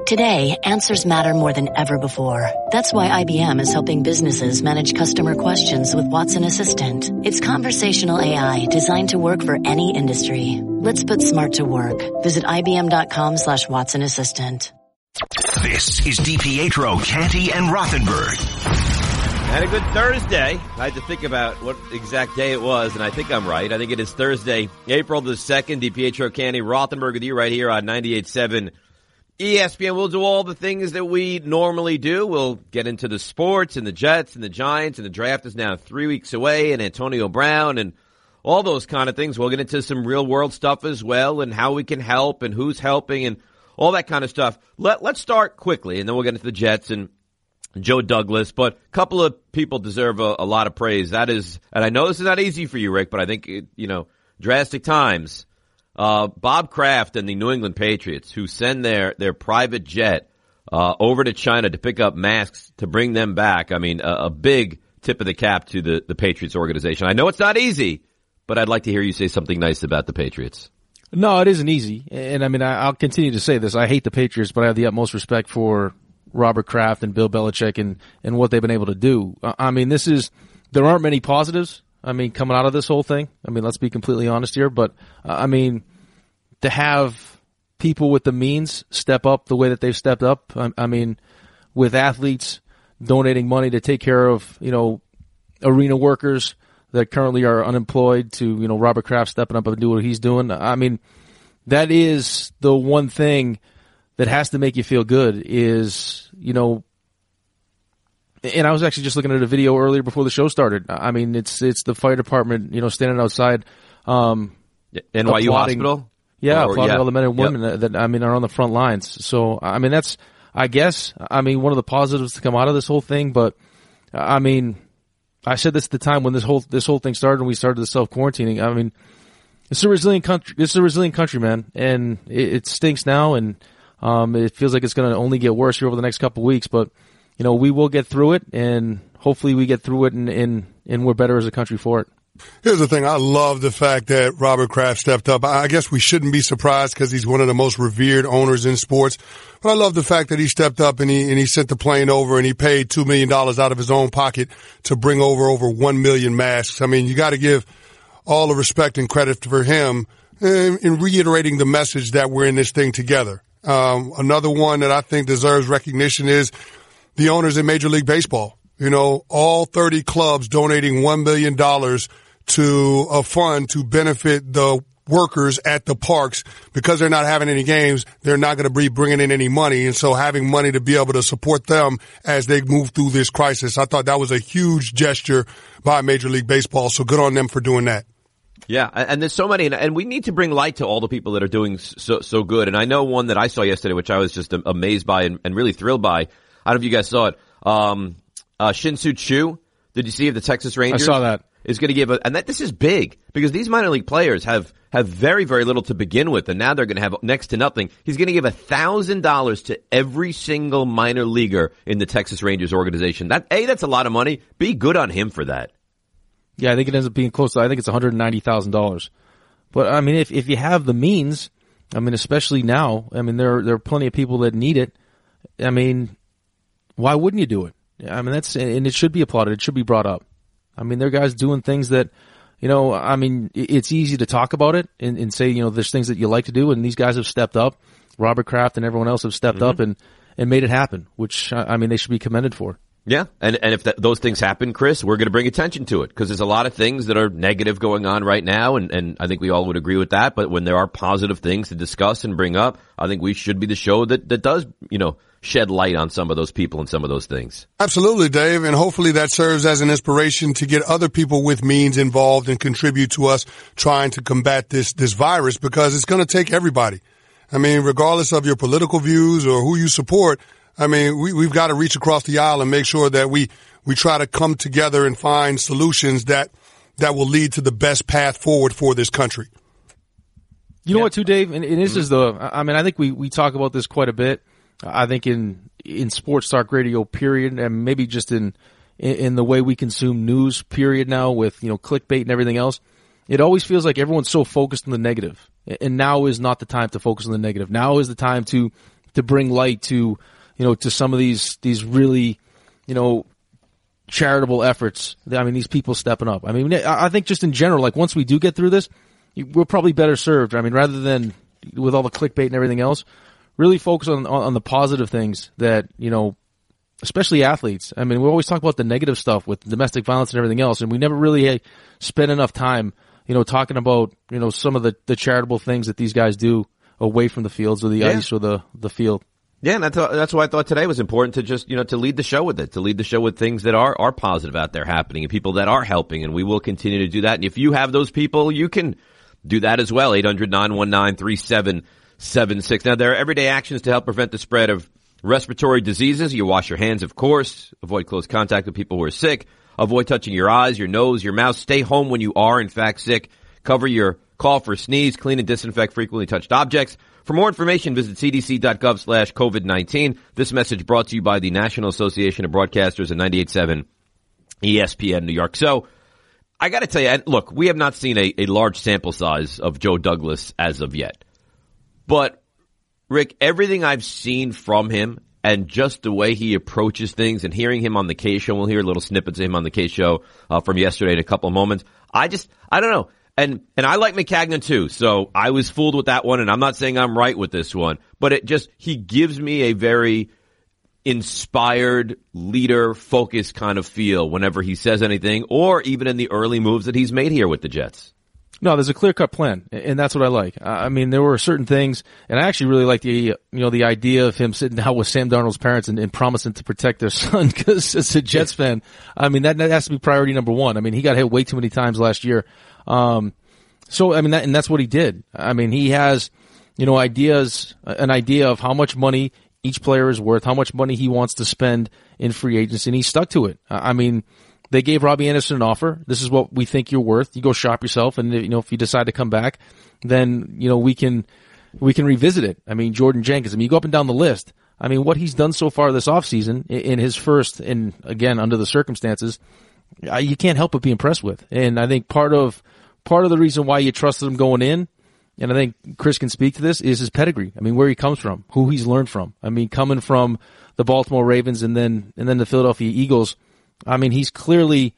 Today, answers matter more than ever before. That's why IBM is helping businesses manage customer questions with Watson Assistant. It's conversational AI designed to work for any industry. Let's put smart to work. Visit IBM.com/Watson Assistant. This is DiPietro, Canty, and Rothenberg. Had a good Thursday. I had to think about what exact day it was, and I think I'm right. I think it is Thursday, April the 2nd. DiPietro, Canty, Rothenberg with you right here on 98.7 ESPN. We'll do all the things that we normally do. We'll get into the sports and the Jets and the Giants, and the draft is now 3 weeks away, and Antonio Brown and all those kind of things. We'll get into some real-world stuff as well, and how we can help and who's helping and all that kind of stuff. Let's start quickly, and then we'll get into the Jets and Joe Douglas. But a couple of people deserve a lot of praise. That is, and I know this is not easy for you, Rick, but I think, drastic times. Bob Kraft and the New England Patriots, who send their private jet over to China to pick up masks to bring them back. I mean, a big tip of the cap to the Patriots organization. I know it's not easy, but I'd like to hear you say something nice about the Patriots. No, it isn't easy. And I mean, I'll continue to say this. I hate the Patriots, but I have the utmost respect for Robert Kraft and Bill Belichick and what they've been able to do. I mean, there aren't many positives. I mean, coming out of this whole thing, I mean, let's be completely honest here, but I mean, to have people with the means step up the way that they've stepped up, I mean, with athletes donating money to take care of, arena workers that currently are unemployed to, Robert Kraft stepping up and do what he's doing. I mean, that is the one thing that has to make you feel good is, and I was actually just looking at a video earlier before the show started. I mean, it's the fire department, standing outside, NYU Hospital. Yeah, applauding all the men and women that are on the front lines. So, I mean, that's, I guess, one of the positives to come out of this whole thing. But, I mean, I said this at the time when this whole thing started and we started the self-quarantining. I mean, it's a resilient country. It's a resilient country, man. And it stinks now, and it feels like it's going to only get worse here over the next couple of weeks. But, we will get through it, and hopefully we get through it and we're better as a country for it. Here's the thing. I love the fact that Robert Kraft stepped up. I guess we shouldn't be surprised because he's one of the most revered owners in sports. But I love the fact that he stepped up and he sent the plane over and he paid $2 million out of his own pocket to bring over 1 million masks. I mean, you got to give all the respect and credit for him in reiterating the message that we're in this thing together. Another one that I think deserves recognition is the owners in Major League Baseball. All 30 clubs donating $1 million to a fund to benefit the workers at the parks. Because they're not having any games, they're not going to be bringing in any money. And so having money to be able to support them as they move through this crisis, I thought that was a huge gesture by Major League Baseball. So good on them for doing that. Yeah, and there's so many, and we need to bring light to all the people that are doing so good. And I know one that I saw yesterday, which I was just amazed by and really thrilled by. I don't know if you guys saw it. Shin-Soo Choo, did you see of the Texas Rangers? I saw that. Is going to give this is big because these minor league players have very, very little to begin with, and now they're going to have next to nothing. He's going to give $1,000 to every single minor leaguer in the Texas Rangers organization. That's a lot of money. Be good on him for that. Yeah, I think it ends up being close to, I think it's $190,000. But I mean, if you have the means, I mean, especially now, I mean, there are plenty of people that need it. I mean, why wouldn't you do it? I mean, and it should be applauded. It should be brought up. I mean, there are guys doing things that, I mean, it's easy to talk about it and say, there's things that you like to do, and these guys have stepped up. Robert Kraft and everyone else have stepped up and made it happen, which, I mean, they should be commended for. Yeah, and if those things happen, Chris, we're going to bring attention to it because there's a lot of things that are negative going on right now, and I think we all would agree with that. But when there are positive things to discuss and bring up, I think we should be the show that does, shed light on some of those people and some of those things. Absolutely, Dave, and hopefully that serves as an inspiration to get other people with means involved and contribute to us trying to combat this virus because it's going to take everybody. I mean, regardless of your political views or who you support, I mean, we've got to reach across the aisle and make sure that we try to come together and find solutions that will lead to the best path forward for this country. You know what, too, Dave? And this is I mean, I think we talk about this quite a bit. I think in sports talk radio, period, and maybe just in the way we consume news, period, now with, clickbait and everything else. It always feels like everyone's so focused on the negative. And now is not the time to focus on the negative. Now is the time to bring light to, to some of these really, charitable efforts. I mean, these people stepping up. I mean, I think just in general, like once we do get through this, we're probably better served. I mean, rather than with all the clickbait and everything else, really focus on the positive things that, especially athletes. I mean, we always talk about the negative stuff with domestic violence and everything else, and we never really spend enough time, talking about, some of the charitable things that these guys do away from the fields or the ice or the field. Yeah, and that's why I thought today was important to just, to lead the show with it, to lead the show with things that are positive out there happening and people that are helping, and we will continue to do that. And if you have those people, you can do that as well. 800-919-3776. Now, there are everyday actions to help prevent the spread of respiratory diseases. You wash your hands, of course. Avoid close contact with people who are sick. Avoid touching your eyes, your nose, your mouth. Stay home when you are, in fact, sick. Cover your cough or sneeze. Clean and disinfect frequently touched objects. For more information, visit cdc.gov/COVID-19. This message brought to you by the National Association of Broadcasters and 98.7 ESPN New York. So, I got to tell you, look, we have not seen a large sample size of Joe Douglas as of yet. But, Rick, everything I've seen from him and just the way he approaches things and hearing him on the K Show, we'll hear little snippets of him on the K Show from yesterday in a couple of moments. I don't know. And I like Maccagnan too, so I was fooled with that one, and I'm not saying I'm right with this one, but he gives me a very inspired, leader-focused kind of feel whenever he says anything, or even in the early moves that he's made here with the Jets. No, there's a clear-cut plan, and that's what I like. I mean, there were certain things, and I actually really like the idea of him sitting down with Sam Darnold's parents and promising to protect their son, because as a Jets fan, I mean, that has to be priority number one. I mean, he got hit way too many times last year. So, I mean, and that's what he did. I mean, he has, an idea of how much money each player is worth, how much money he wants to spend in free agency, and he stuck to it. I mean, they gave Robbie Anderson an offer. This is what we think you're worth. You go shop yourself, and, if you decide to come back, then, we can revisit it. I mean, Jordan Jenkins, you go up and down the list. I mean, what he's done so far this offseason in his first, and again, under the circumstances, you can't help but be impressed with. And I think part of the reason why you trusted him going in, and I think Chris can speak to this, is his pedigree. I mean, where he comes from, who he's learned from. I mean, coming from the Baltimore Ravens and then the Philadelphia Eagles, I mean, he's clearly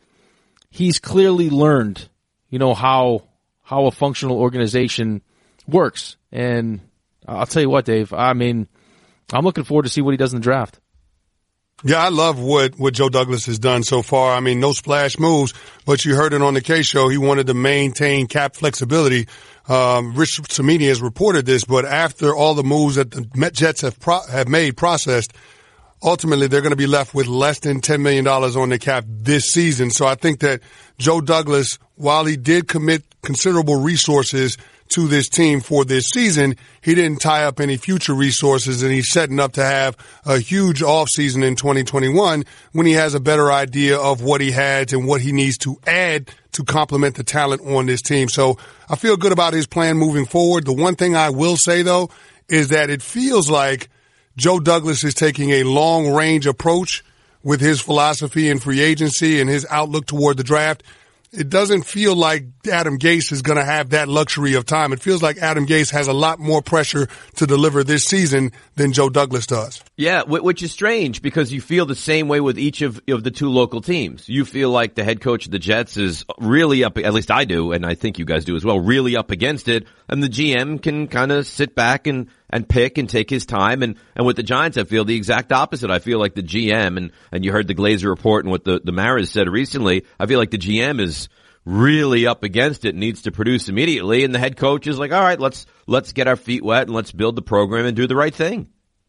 learned, how a functional organization works. And I'll tell you what, Dave, I mean, I'm looking forward to see what he does in the draft. Yeah, I love what Joe Douglas has done so far. I mean, no splash moves, but you heard it on the K Show. He wanted to maintain cap flexibility. Rich Cimini has reported this, but after all the moves that the Jets have processed, ultimately they're going to be left with less than $10 million on the cap this season. So I think that Joe Douglas, while he did commit considerable resources to this team for this season, he didn't tie up any future resources, and he's setting up to have a huge offseason in 2021 when he has a better idea of what he has and what he needs to add to complement the talent on this team. So I feel good about his plan moving forward. The one thing I will say, though, is that it feels like Joe Douglas is taking a long-range approach with his philosophy in free agency and his outlook toward the draft. It doesn't feel like Adam Gase is going to have that luxury of time. It feels like Adam Gase has a lot more pressure to deliver this season than Joe Douglas does. Yeah, which is strange because you feel the same way with each of the two local teams. You feel like the head coach of the Jets is really up, at least I do, and I think you guys do as well, really up against it. And the GM can kind of sit back and pick and take his time. And with the Giants, I feel the exact opposite. I feel like the GM, and you heard the Glazer report and what the Maras said recently, I feel like the GM is really up against it, needs to produce immediately, and the head coach is like, all right, let's get our feet wet and let's build the program and do the right thing.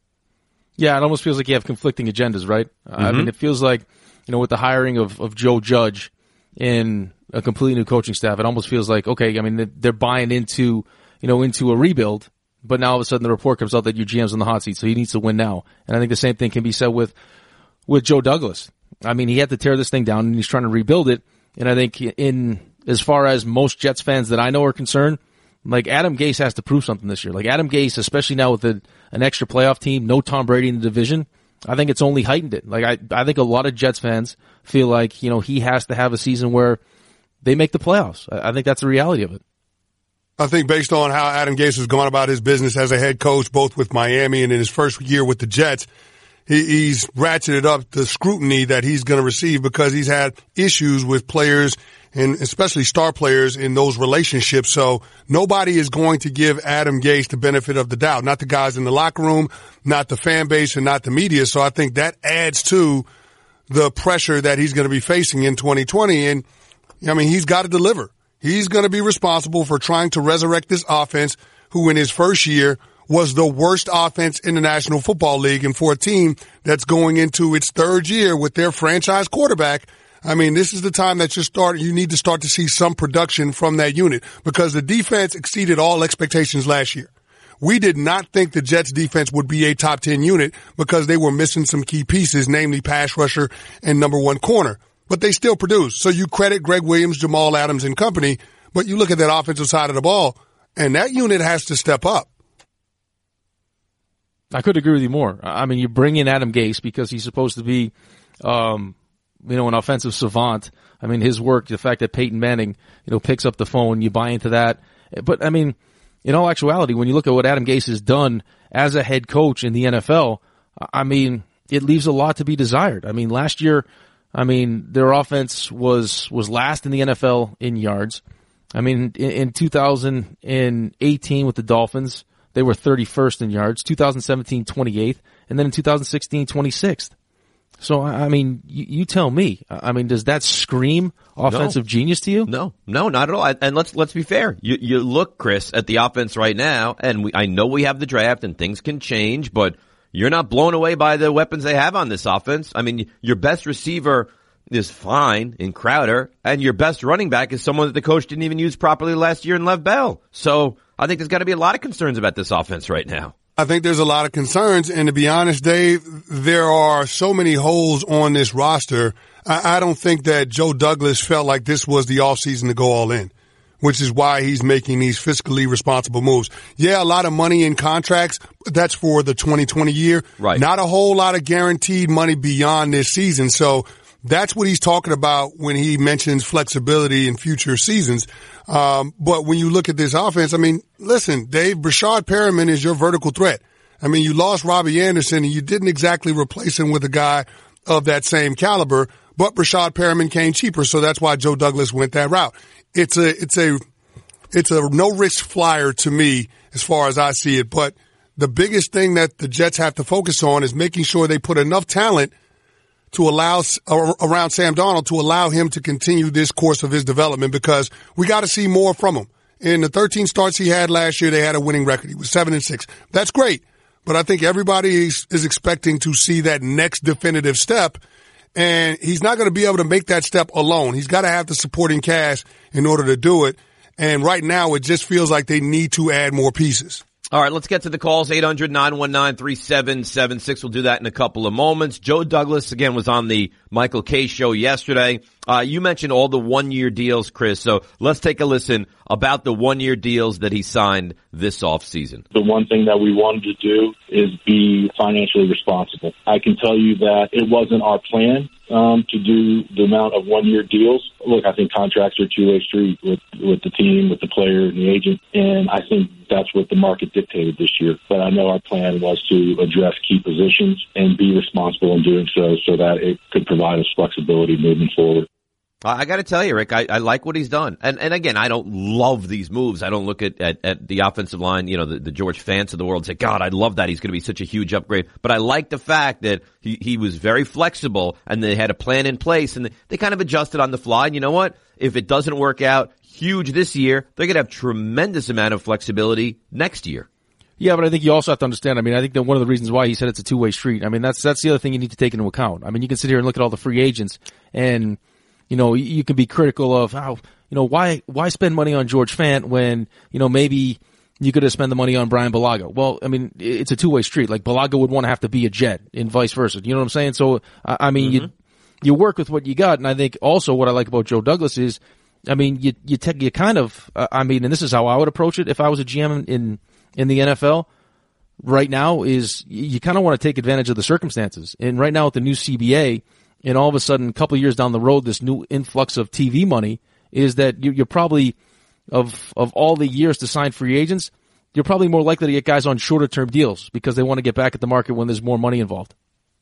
Yeah, it almost feels like you have conflicting agendas, right? I mean, it feels like, with the hiring of Joe Judge in a completely new coaching staff, it almost feels like, okay, I mean, they're buying into a rebuild, but now all of a sudden the report comes out that your GM's on the hot seat, so he needs to win now. And I think the same thing can be said with Joe Douglas. I mean, he had to tear this thing down, and he's trying to rebuild it. And I think as far as most Jets fans that I know are concerned, like Adam Gase has to prove something this year. Like Adam Gase, especially now with an extra playoff team, no Tom Brady in the division, I think it's only heightened it. Like I think a lot of Jets fans feel like, he has to have a season where they make the playoffs. I think that's the reality of it. I think based on how Adam Gase has gone about his business as a head coach, both with Miami and in his first year with the Jets, he's ratcheted up the scrutiny that he's going to receive because he's had issues with players and especially star players in those relationships. So nobody is going to give Adam Gase the benefit of the doubt, not the guys in the locker room, not the fan base, and not the media. So I think that adds to the pressure that he's going to be facing in 2020. And I mean, he's got to deliver. He's going to be responsible for trying to resurrect this offense, who in his first year was the worst offense in the National Football League. And for a team that's going into its third year with their franchise quarterback, I mean, this is the time that you need to start to see some production from that unit because the defense exceeded all expectations last year. We did not think the Jets defense would be a top 10 unit because they were missing some key pieces, namely pass rusher and number one corner. But they still produced. So you credit Greg Williams, Jamal Adams and company, but you look at that offensive side of the ball and that unit has to step up. I could agree with you more. I mean, you bring in Adam Gase because he's supposed to be, an offensive savant. I mean, his work, the fact that Peyton Manning, picks up the phone, you buy into that. But I mean, in all actuality, when you look at what Adam Gase has done as a head coach in the NFL, I mean, it leaves a lot to be desired. I mean, last year, their offense was last in the NFL in yards. I mean, in 2018 with the Dolphins, they were 31st in yards, 2017, 28th, and then in 2016, 26th. So, I mean, you tell me. I mean, does that scream offensive genius to you? No, not at all. And let's be fair. You look, Chris, at the offense right now, and I know we have the draft and things can change, but you're not blown away by the weapons they have on this offense. I mean, your best receiver is fine in Crowder, and your best running back is someone that the coach didn't even use properly last year in Lev Bell. So I think there's got to be a lot of concerns about this offense right now. I think there's a lot of concerns, and to be honest, Dave, there are so many holes on this roster. I don't think that Joe Douglas felt like this was the offseason to go all in, which is why he's making these fiscally responsible moves. Yeah, a lot of money in contracts. That's for the 2020 year. Right. Not a whole lot of guaranteed money beyond this season. So that's what he's talking about when he mentions flexibility in future seasons. But when you look at this offense, I mean, listen, Dave, Brashad Perriman is your vertical threat. I mean, you lost Robbie Anderson and you didn't exactly replace him with a guy of that same caliber, but Brashad Perriman came cheaper. So that's why Joe Douglas went that route. It's a no risk flyer to me as far as I see it. But the biggest thing that the Jets have to focus on is making sure they put enough talent to allow around Sam Darnold to allow him to continue this course of his development because we got to see more from him. In the 13 starts he had last year, they had a winning record. He was 7-6. That's great. But I think everybody is expecting to see that next definitive step. And he's not going to be able to make that step alone. He's got to have the supporting cast in order to do it. And right now it just feels like they need to add more pieces. All right, let's get to the calls, 800-919-3776. We'll do that in a couple of moments. Joe Douglas, again, was on the Michael Kay show yesterday. You mentioned all the one-year deals, Chris, so let's take a listen about the one-year deals that he signed this offseason. The one thing that we wanted to do is be financially responsible. I can tell you that it wasn't our plan to do the amount of one-year deals. Look, I think contracts are a two-way street with the team, with the player, and the agent, and I think that's what the market dictated this year. But I know our plan was to address key positions and be responsible in doing so that it could provide us flexibility moving forward. I got to tell you, Rick, I like what he's done. And again, I don't love these moves. I don't look at the offensive line, the George Fants of the world and say, God, I'd love that. He's going to be such a huge upgrade. But I like the fact that he was very flexible and they had a plan in place and they kind of adjusted on the fly. And you know what? If it doesn't work out huge this year, they're going to have tremendous amount of flexibility next year. Yeah, but I think you also have to understand, I think that one of the reasons why he said it's a two-way street, that's the other thing you need to take into account. You can sit here and look at all the free agents and you can be critical of how, why spend money on George Fant when, maybe you could have spent the money on Brian Bulaga. Well, it's a two-way street. Like Bulaga would want to have to be a Jet and vice versa. You know what I'm saying? So, you work with what you got. And I think also what I like about Joe Douglas is, you kind of, and this is how I would approach it if I was a GM in the NFL right now is you kind of want to take advantage of the circumstances. And right now with the new CBA, and all of a sudden, a couple of years down the road, this new influx of TV money is that you're probably of all the years to sign free agents, you're probably more likely to get guys on shorter term deals because they want to get back at the market when there's more money involved.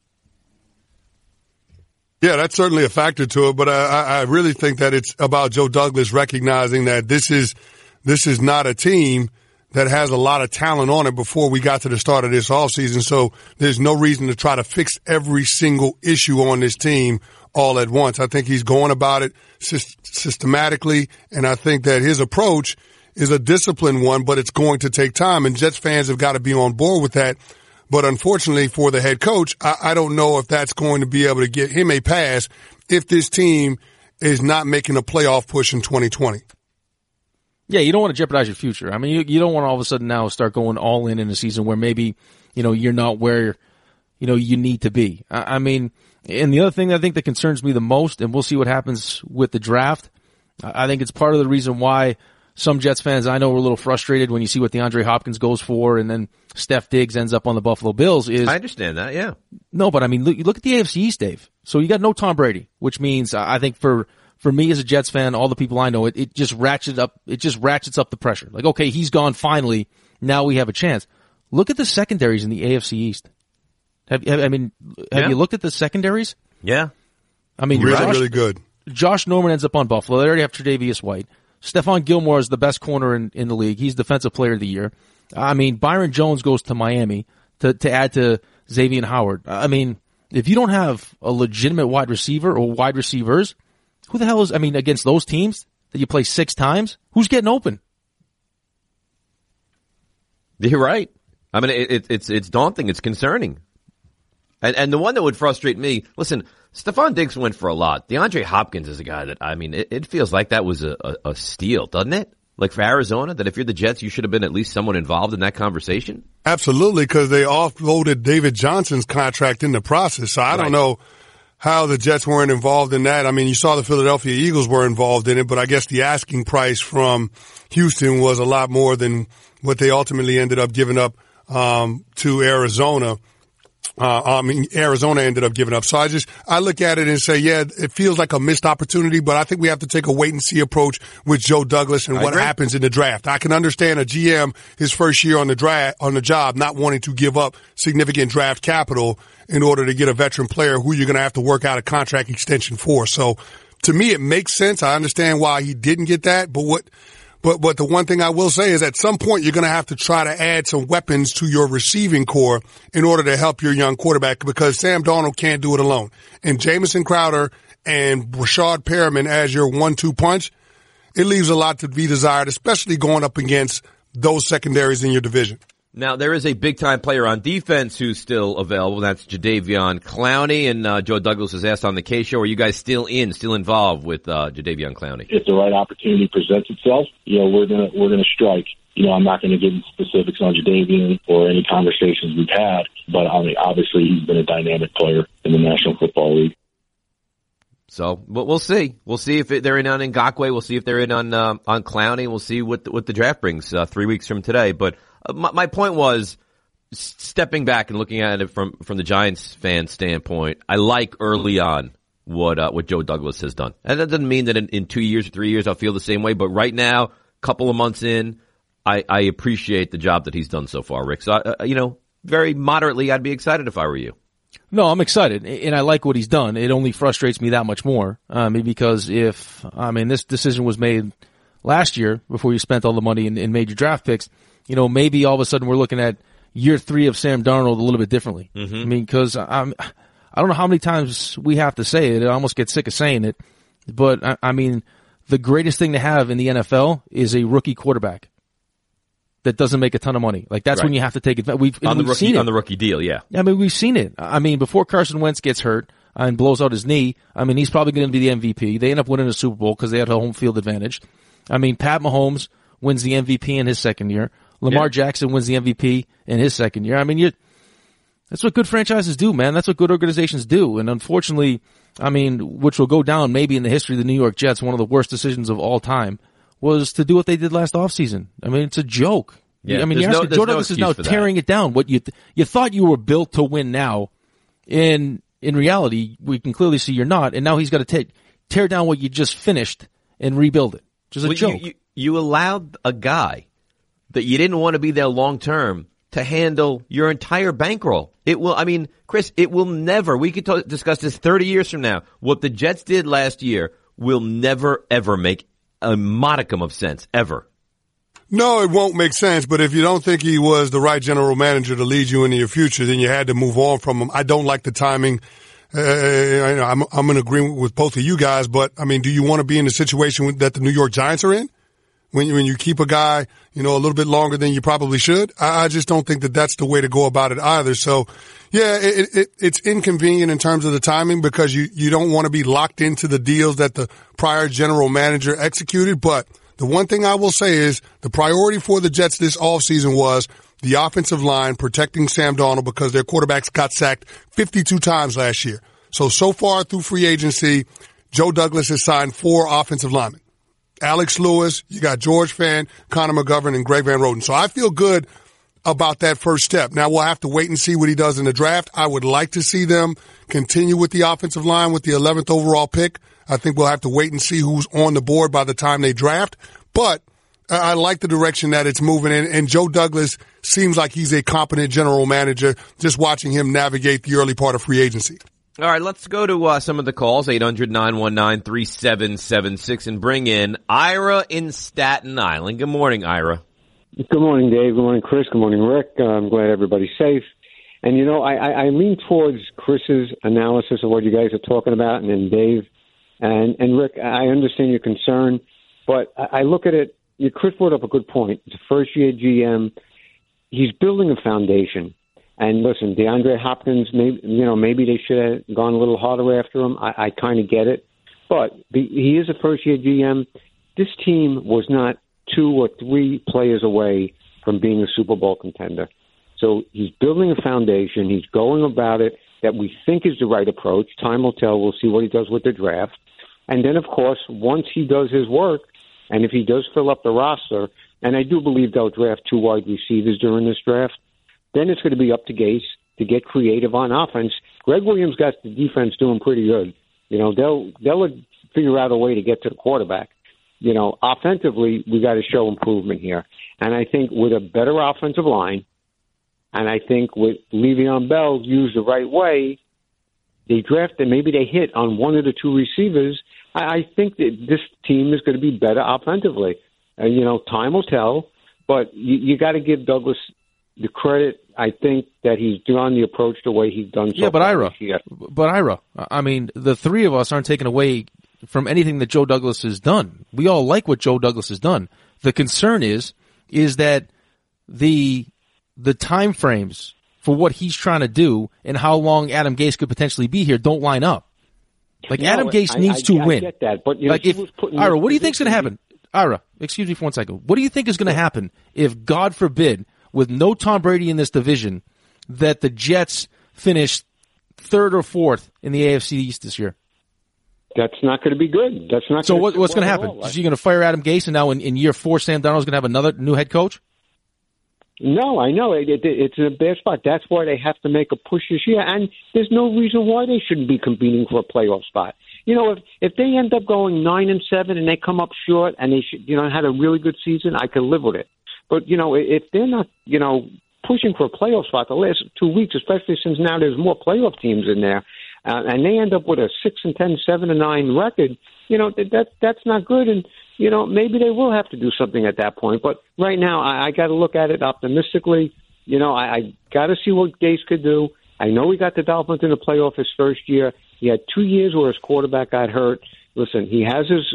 Yeah, that's certainly a factor to it, but I really think that it's about Joe Douglas recognizing that this is not a team that has a lot of talent on it before we got to the start of this offseason. So there's no reason to try to fix every single issue on this team all at once. I think he's going about it systematically, and I think that his approach is a disciplined one, but it's going to take time, and Jets fans have got to be on board with that. But unfortunately for the head coach, I don't know if that's going to be able to get him a pass if this team is not making a playoff push in 2020. Yeah, you don't want to jeopardize your future. I mean, you don't want to all of a sudden now start going all in a season where maybe, you're not where, you need to be. I mean, and the other thing I think that concerns me the most, and we'll see what happens with the draft, I think it's part of the reason why some Jets fans I know were a little frustrated when you see what DeAndre Hopkins goes for and then Steph Diggs ends up on the Buffalo Bills is... I understand that, yeah. No, but I mean, look at the AFC East, Dave. So you got no Tom Brady, which means I think for me as a Jets fan, all the people I know, it just ratchets up the pressure. Like, okay, he's gone finally. Now we have a chance. Look at the secondaries in the AFC East. Have you looked at the secondaries? Yeah. I mean, really good. Josh Norman ends up on Buffalo. They already have Tre'Davious White. Stephon Gilmore is the best corner in the league. He's Defensive Player of the Year. I mean, Byron Jones goes to Miami to add to Xavier Howard. I mean, if you don't have a legitimate wide receiver or wide receivers, who the hell is, against those teams that you play 6 times, who's getting open? You're right. I mean, it's daunting. It's concerning. And the one that would frustrate me, listen, Stephon Diggs went for a lot. DeAndre Hopkins is a guy that, it feels like that was a steal, doesn't it? Like for Arizona, that if you're the Jets, you should have been at least someone involved in that conversation? Absolutely, because they offloaded David Johnson's contract in the process. So I don't know how the Jets weren't involved in that. I mean, you saw the Philadelphia Eagles were involved in it, but I guess the asking price from Houston was a lot more than what they ultimately ended up giving up to Arizona. Arizona ended up giving up. So I look at it and say, yeah, it feels like a missed opportunity, but I think we have to take a wait and see approach with Joe Douglas and what happens in the draft. I can understand a GM his first year on the job not wanting to give up significant draft capital in order to get a veteran player who you're going to have to work out a contract extension for. So to me, it makes sense. I understand why he didn't get that, but the one thing I will say is at some point you're going to have to try to add some weapons to your receiving core in order to help your young quarterback because Sam Darnold can't do it alone. And Jamison Crowder and Rashad Perriman as your 1-2 punch, it leaves a lot to be desired, especially going up against those secondaries in your division. Now, there is a big-time player on defense who's still available. That's Jadeveon Clowney, and Joe Douglas has asked on the K-Show, are you guys still involved with Jadeveon Clowney? If the right opportunity presents itself, we're gonna strike. I'm not going to get into specifics on Jadeveon or any conversations we've had, but obviously he's been a dynamic player in the National Football League. So we'll see. We'll see if they're in on Ngakoue. We'll see if they're in on Clowney. We'll see what the draft brings 3 weeks from today. But my point was, stepping back and looking at it from the Giants fan standpoint, I like early on what Joe Douglas has done. And that doesn't mean that in 2 years or 3 years I'll feel the same way. But right now, couple of months in, I appreciate the job that he's done so far, Rick. So, very moderately, I'd be excited if I were you. No, I'm excited, and I like what he's done. It only frustrates me that much more because this decision was made last year before you spent all the money and made your draft picks, maybe all of a sudden we're looking at year 3 of Sam Darnold a little bit differently. Mm-hmm. Because I don't know how many times we have to say it. I almost get sick of saying it. But, the greatest thing to have in the NFL is a rookie quarterback that doesn't make a ton of money. Like, that's when you have to take it. We've seen it. On the rookie deal, yeah. We've seen it. Before Carson Wentz gets hurt and blows out his knee, he's probably going to be the MVP. They end up winning a Super Bowl because they had a home field advantage. Pat Mahomes wins the MVP in his second year. Lamar Jackson wins the MVP in his second year. That's what good franchises do, man. That's what good organizations do. And unfortunately, which will go down maybe in the history of the New York Jets, one of the worst decisions of all time, was to do what they did last offseason. It's a joke. Yeah, Joe Douglas is now tearing it down. What you thought you were built to win now, in reality, we can clearly see you're not. And now he's got to tear down what you just finished and rebuild it. Just a joke. you allowed a guy that you didn't want to be there long term to handle your entire bankroll. Chris, it will never, we could discuss this 30 years from now. What the Jets did last year will never, ever make a modicum of sense, ever. No, it won't make sense, but if you don't think he was the right general manager to lead you into your future, then you had to move on from him. I don't like the timing. I'm in agreement with both of you guys, but, do you want to be in the situation that the New York Giants are in? When you keep a guy, a little bit longer than you probably should? I just don't think that that's the way to go about it either. So, yeah, it's inconvenient in terms of the timing because you don't want to be locked into the deals that the prior general manager executed, but the one thing I will say is the priority for the Jets this offseason was the offensive line protecting Sam Darnold because their quarterbacks got sacked 52 times last year. So far through free agency, Joe Douglas has signed 4 offensive linemen. Alex Lewis, you got George Fant, Connor McGovern, and Greg Van Roten. So I feel good about that first step. Now we'll have to wait and see what he does in the draft. I would like to see them continue with the offensive line with the 11th overall pick. I think we'll have to wait and see who's on the board by the time they draft. But I like the direction that it's moving in. And Joe Douglas seems like he's a competent general manager, just watching him navigate the early part of free agency. All right, let's go to some of the calls, 800-919-3776, and bring in Ira in Staten Island. Good morning, Ira. Good morning, Dave. Good morning, Chris. Good morning, Rick. I'm glad everybody's safe. And, I lean towards Chris's analysis of what you guys are talking about, and then Dave. And Rick, I understand your concern, but I look at it, Chris brought up a good point. It's a first-year GM. He's building a foundation. And listen, DeAndre Hopkins, maybe they should have gone a little harder after him. I kind of get it. But he is a first-year GM. This team was not 2 or 3 players away from being a Super Bowl contender. So he's building a foundation. He's going about it that we think is the right approach. Time will tell. We'll see what he does with the draft. And then, of course, once he does his work, and if he does fill up the roster, and I do believe they'll draft 2 wide receivers during this draft, then it's going to be up to Gase to get creative on offense. Greg Williams got the defense doing pretty good. They'll figure out a way to get to the quarterback. Offensively, we got to show improvement here. And I think with a better offensive line, and I think with Le'Veon Bell used the right way, they drafted, maybe they hit on 1 of the 2 receivers. I think that this team is going to be better offensively. Time will tell, but you got to give Douglas the credit. I think that he's done the approach the way he's done. So but Ira, the 3 of us aren't taking away from anything that Joe Douglas has done. We all like what Joe Douglas has done. The concern is that the time frames for what he's trying to do and how long Adam Gase could potentially be here don't line up. Adam Gase needs to win. I get that, but Ira, what do you think is going to happen? Ira, excuse me for 1 second. What do you think is going to happen if, God forbid, with no Tom Brady in this division, that the Jets finish 3rd or 4th in the AFC East this year? That's not going to be good. That's not. So what's going to happen? Is he going to fire Adam Gase, and now in year 4, Sam Darnold's going to have another new head coach? No, I know. It's in a bad spot. That's why they have to make a push this year, and there's no reason why they shouldn't be competing for a playoff spot. If they end up going 9-7 and they come up short and they had a really good season, I could live with it. But, if they're not, pushing for a playoff spot the last 2 weeks, especially since now there's more playoff teams in there, and they end up with a 6-10, 7-9 record, that's not good. And, maybe they will have to do something at that point. But right now, I got to look at it optimistically. I got to see what Gase could do. I know he got the Dolphins in the playoff his first year. He had 2 years where his quarterback got hurt. Listen, he has his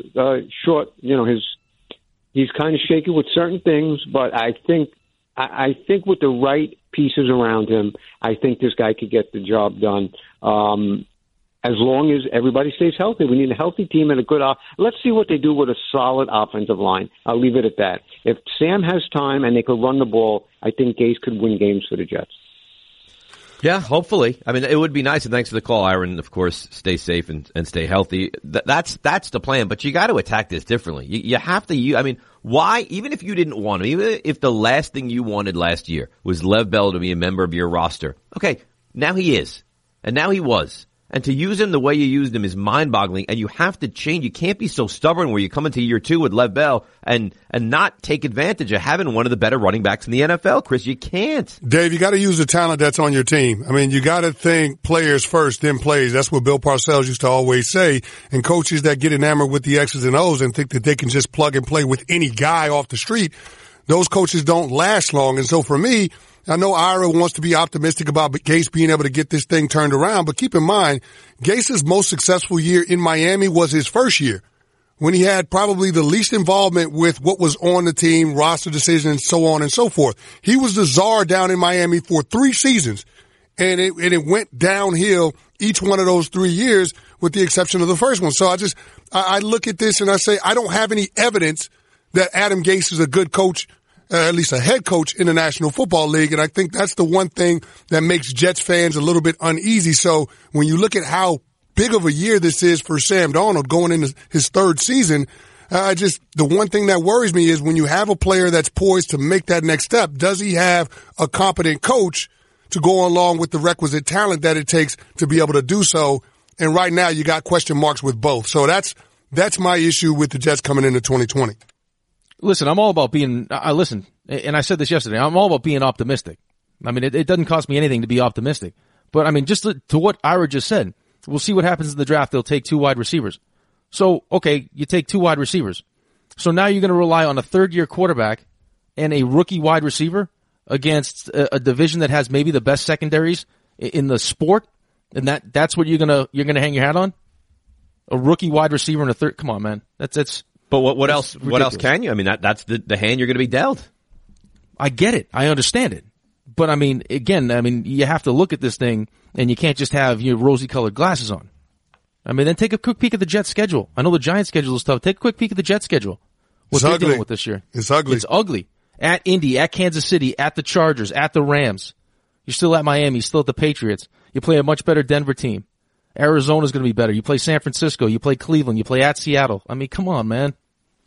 he's kind of shaky with certain things, but I think with the right pieces around him, I think this guy could get the job done. As long as everybody stays healthy, we need a healthy team and a good let's see what they do with a solid offensive line. I'll leave it at that. If Sam has time and they could run the ball, I think Gase could win games for the Jets. Yeah, hopefully. It would be nice, and thanks for the call, Aaron. Of course, stay safe and stay healthy. That's the plan, but you got to attack this differently. You have to. Why? Even if you didn't want to, even if the last thing you wanted last year was Lev Bell to be a member of your roster, okay, now he is, and now he was. And to use him the way you used him is mind-boggling, and you have to change. You can't be so stubborn where you come into year 2 with Lev Bell and not take advantage of having one of the better running backs in the NFL, Chris. You can't. Dave, you got to use the talent that's on your team. I mean, you got to think players first, then plays. That's what Bill Parcells used to always say. And coaches that get enamored with the X's and O's and think that they can just plug and play with any guy off the street, those coaches don't last long. And so for me, I know Ira wants to be optimistic about Gase being able to get this thing turned around, but keep in mind, Gase's most successful year in Miami was his first year, when he had probably the least involvement with what was on the team, roster decisions, so on and so forth. He was the czar down in Miami for 3 seasons, and it went downhill each one of those 3 years with the exception of the first one. So I look at this and I say, I don't have any evidence that Adam Gase is a good coach, at least a head coach in the National Football League. And I think that's the one thing that makes Jets fans a little bit uneasy. So when you look at how big of a year this is for Sam Darnold going into his 3rd season, the one thing that worries me is when you have a player that's poised to make that next step, does he have a competent coach to go along with the requisite talent that it takes to be able to do so? And right now you got question marks with both. So that's my issue with the Jets coming into 2020. Listen, I'm all about being, listen, and I said this yesterday, I'm all about being optimistic. I mean, it doesn't cost me anything to be optimistic. But I mean, just to what Ira just said, we'll see what happens in the draft. They'll take 2 wide receivers. So, okay, you take 2 wide receivers. So now you're going to rely on a 3rd-year quarterback and a rookie wide receiver against a division that has maybe the best secondaries in the sport, and that's what you're gonna hang your hat on? A rookie wide receiver and a third? Come on, man. That's. But what else? Ridiculous. What else can you? I mean, that's the hand you're going to be dealt. I get it. I understand it. But I mean, again, you have to look at this thing, and you can't just have your rosy-colored glasses on. I mean, then take a quick peek at the Jets' schedule. I know the Giants' schedule is tough. Take a quick peek at the Jets' schedule. What they're dealing with this year. It's ugly. It's ugly. At Indy, at Kansas City, at the Chargers, at the Rams. You're still at Miami. You're still at the Patriots. You play a much better Denver team. Arizona's going to be better. You play San Francisco. You play Cleveland. You play at Seattle. I mean, come on, man.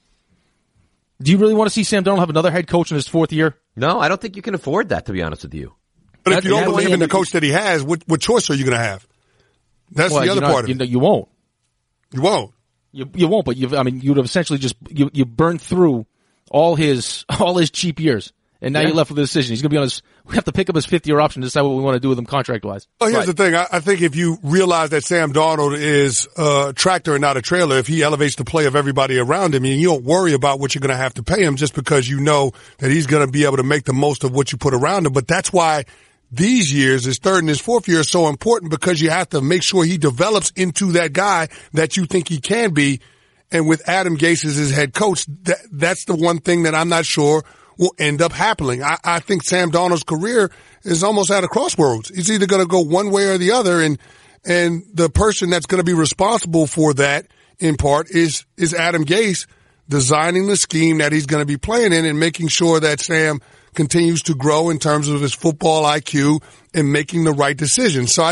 Do you really want to see Sam Darnold have another head coach in his 4th year? No, I don't think you can afford that, to be honest with you. But if you don't believe in the coach that he has, what choice are you going to have? That's the other part of it. You won't. You won't. You won't, but you would have essentially just, you burned through all his cheap years. And now you're left with a decision. He's going to be on we have to pick up his 5th-year option to decide what we want to do with him contract-wise. Well, here's the thing. I think if you realize that Sam Darnold is a tractor and not a trailer, if he elevates the play of everybody around him, and you don't worry about what you're going to have to pay him just because you know that he's going to be able to make the most of what you put around him. But that's why these years, his 3rd and his 4th year, is so important, because you have to make sure he develops into that guy that you think he can be. And with Adam Gase as his head coach, that's the one thing that I'm not sure will end up happening. I think Sam Darnold's career is almost at a crossroads. He's either going to go one way or the other, and the person that's going to be responsible for that, in part, is Adam Gase, designing the scheme that he's going to be playing in and making sure that Sam continues to grow in terms of his football IQ and making the right decisions. So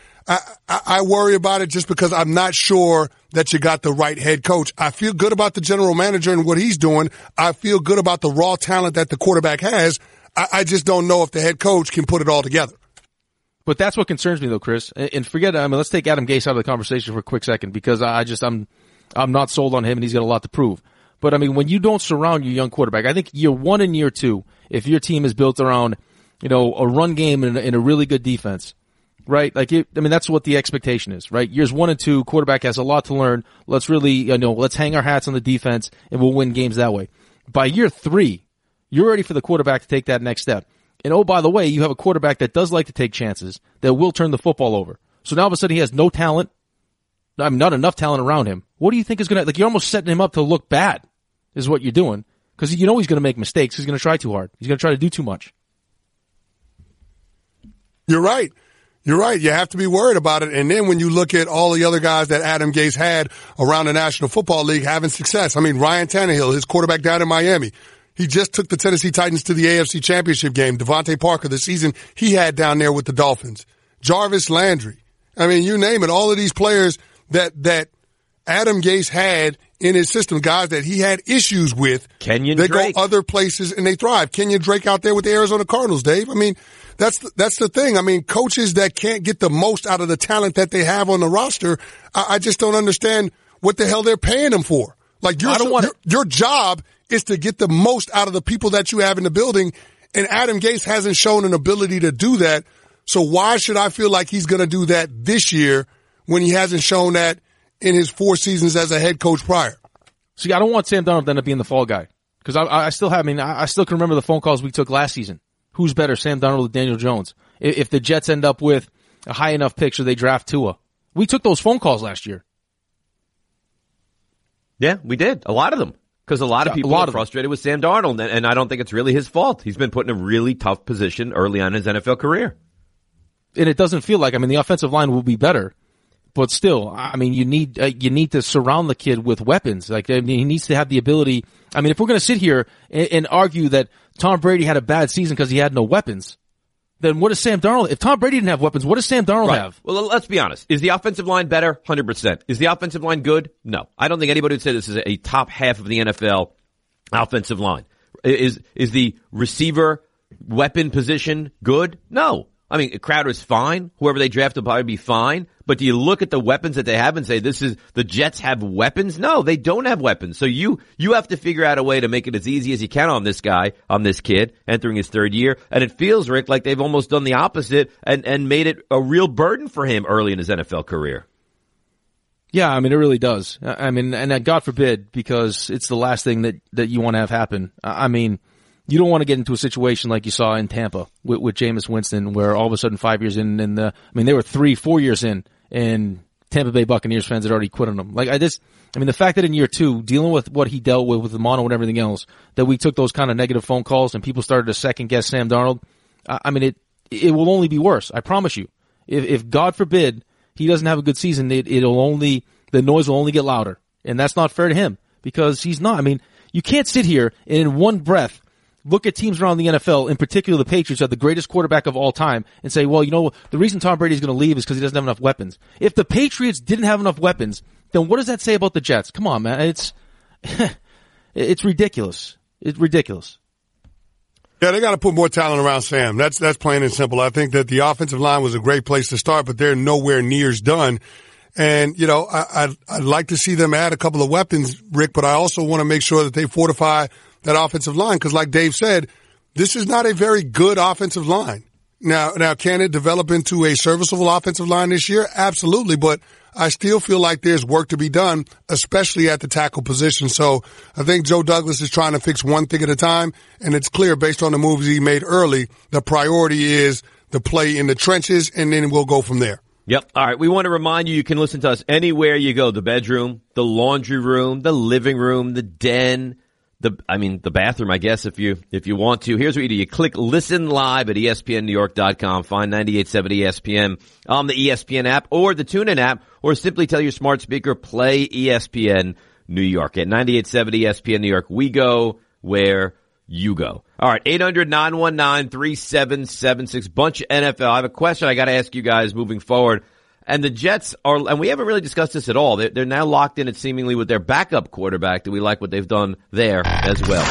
I worry about it just because I'm not sure that you got the right head coach. I feel good about the general manager and what he's doing. I feel good about the raw talent that the quarterback has. I just don't know if the head coach can put it all together. But that's what concerns me, though, Chris. And forget, let's take Adam Gase out of the conversation for a quick second, because I'm not sold on him, and he's got a lot to prove. But when you don't surround your young quarterback, I think year 1 and year 2, if your team is built around, a run game and a really good defense, right? That's what the expectation is, right? Years 1 and 2, quarterback has a lot to learn. Let's really, let's hang our hats on the defense, and we'll win games that way. By year 3, you're ready for the quarterback to take that next step. And oh, by the way, you have a quarterback that does like to take chances, that will turn the football over. So now all of a sudden he has no talent. Not enough talent around him. What do you think is going to, you're almost setting him up to look bad, is what you're doing. Because he's going to make mistakes. He's going to try too hard. He's going to try to do too much. You're right. You're right. You have to be worried about it. And then when you look at all the other guys that Adam Gase had around the National Football League having success. Ryan Tannehill, his quarterback down in Miami. He just took the Tennessee Titans to the AFC Championship game. Devontae Parker, the season he had down there with the Dolphins. Jarvis Landry. You name it. All of these players that Adam Gase had in his system, guys that he had issues with. Kenyon Drake. They go other places and they thrive. Kenyon Drake out there with the Arizona Cardinals, Dave. that's the thing. I mean, coaches that can't get the most out of the talent that they have on the roster, I just don't understand what the hell they're paying them for. Like, your job is to get the most out of the people that you have in the building, and Adam Gase hasn't shown an ability to do that. So why should I feel like he's going to do that this year when he hasn't shown that in his 4 seasons as a head coach prior? See, I don't want Sam Darnold to end up being the fall guy. Because I still can remember the phone calls we took last season. Who's better, Sam Darnold or Daniel Jones? If the Jets end up with a high enough pick, so they draft Tua. We took those phone calls last year. Yeah, we did. A lot of them. Because a lot of people are frustrated with Sam Darnold, and I don't think it's really his fault. He's been put in a really tough position early on in his NFL career. And it doesn't feel like, the offensive line will be better. But still, you need to surround the kid with weapons. He needs to have the ability. If we're going to sit here and argue that Tom Brady had a bad season because he had no weapons, then what does Sam Darnold? If Tom Brady didn't have weapons, what does Sam Darnold have? Well, let's be honest. Is the offensive line better? 100%. Is the offensive line good? No. I don't think anybody would say this is a top half of the NFL offensive line. Is the receiver weapon position good? No. Crowder's fine. Whoever they draft will probably be fine. But do you look at the weapons that they have and say the Jets have weapons? No, they don't have weapons. So you have to figure out a way to make it as easy as you can on this guy, on this kid, entering his 3rd year. And it feels, Rick, like they've almost done the opposite and made it a real burden for him early in his NFL career. Yeah, it really does. And God forbid, because it's the last thing that you want to have happen. You don't want to get into a situation like you saw in Tampa with Jameis Winston, where all of a sudden 5 years in, and they were 3-4 years in, and Tampa Bay Buccaneers fans had already quit on him. The fact that in year 2, dealing with what he dealt with the mono and everything else, that we took those kind of negative phone calls and people started to second guess Sam Darnold. It will only be worse. I promise you. If God forbid he doesn't have a good season, the noise will only get louder, and that's not fair to him because he's not. You can't sit here and in one breath look at teams around the NFL, in particular the Patriots, who have the greatest quarterback of all time, and say, well, the reason Tom Brady is going to leave is because he doesn't have enough weapons. If the Patriots didn't have enough weapons, then what does that say about the Jets? Come on, man. It's ridiculous. It's ridiculous. Yeah, they got to put more talent around Sam. That's plain and simple. I think that the offensive line was a great place to start, but they're nowhere near as done. And, I'd like to see them add a couple of weapons, Rick, but I also want to make sure that they fortify that offensive line, because like Dave said, this is not a very good offensive line. Now, can it develop into a serviceable offensive line this year? Absolutely, but I still feel like there's work to be done, especially at the tackle position. So I think Joe Douglas is trying to fix one thing at a time, and it's clear based on the moves he made early, the priority is the play in the trenches, and then we'll go from there. Yep. All right. We want to remind you can listen to us anywhere you go, the bedroom, the laundry room, the living room, the den, the bathroom, I guess, if you want to. Here's what you do. You click listen live at ESPNNewYork.com. Find 98.7 ESPN on the ESPN app or the TuneIn app, or simply tell your smart speaker, play ESPN New York. At 98.7 ESPN New York, we go where you go. All right. 800-919-3776. Bunch of NFL. I have a question I got to ask you guys moving forward. And the Jets are, and we haven't really discussed this at all. They're now locked in, it seemingly, with their backup quarterback. Do we like what they've done there as well?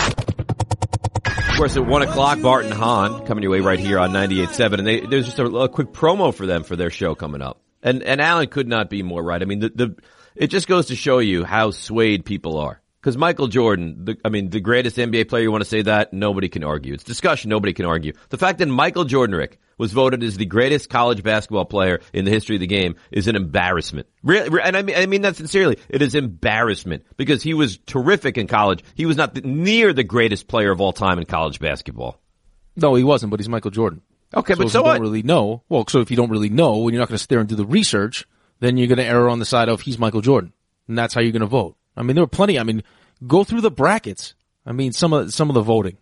Of course, at 1 o'clock, Bart and Hahn coming your way right here on 98.7. And there's just a quick promo for them for their show coming up. And Alan could not be more right. It just goes to show you how swayed people are. Because Michael Jordan, the greatest NBA player, you want to say that? Nobody can argue. It's discussion. Nobody can argue. The fact that Michael Jordan, Rick, was voted as the greatest college basketball player in the history of the game is an embarrassment. Really, and I mean that sincerely. It is embarrassment because he was terrific in college. He was not near the greatest player of all time in college basketball. No, he wasn't, but he's Michael Jordan. Okay, but so if you what? Don't really know. Well, so if you don't really know, when you're not going to sit there and do the research, then you're going to err on the side of he's Michael Jordan, and that's how you're going to vote. There were plenty. Go through the brackets. Some of the voting.